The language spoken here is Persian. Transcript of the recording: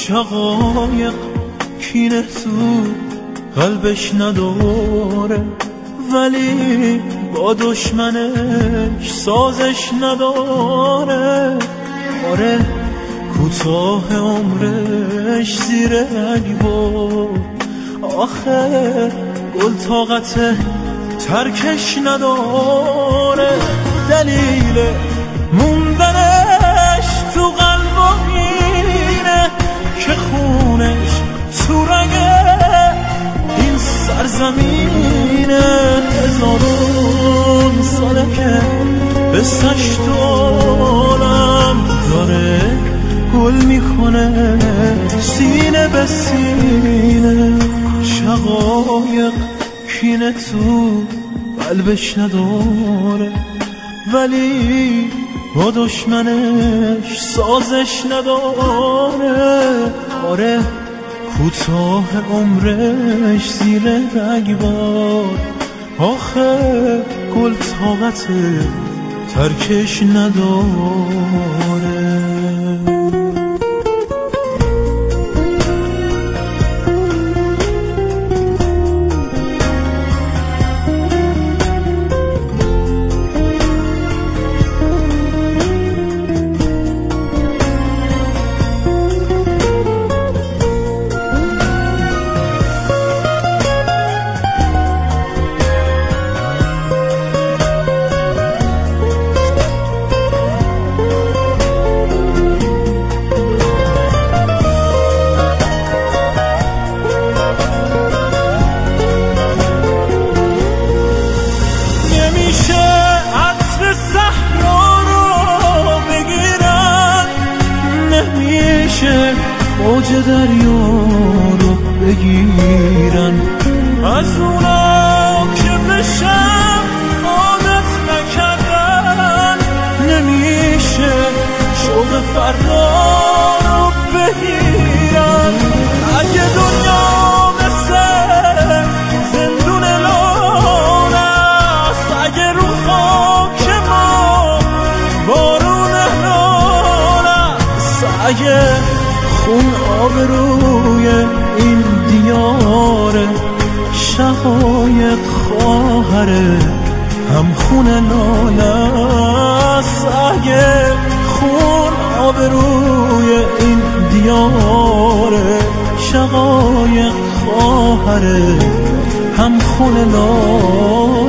شقایق کینه تو قلبش نداره، ولی با دشمنش سازش نداره. آره کوتاه عمرش زیر رگبار، آخه گل طاقت ترکش نداره. دلیل موندنش تو قلبم اینه که خونش تو رگه این سرزمینه. هزارون ساله که قصه‌اش تو عالم داره، گل میکنه سینه به سینه. شقایق کینه تو قلبش نداره، ولی با دشمنش سازش نداره. آره کوتاه عمرش زیر رگبار، آخه گل طاقت ترکش نداره. موج دریا رو بگیرن از اونا که بشم عادت نکردن. نمیشه شوق فردا رو بگیرن. اگه دنیا مثل زندون لال است، اگه رو خاک ما بارون لال است، اگه خون آبروی این دیاره، شقایق خواهره هم خون لاله است. اگه خون آبروی این دیاره، شقایق خواهره هم خون لاله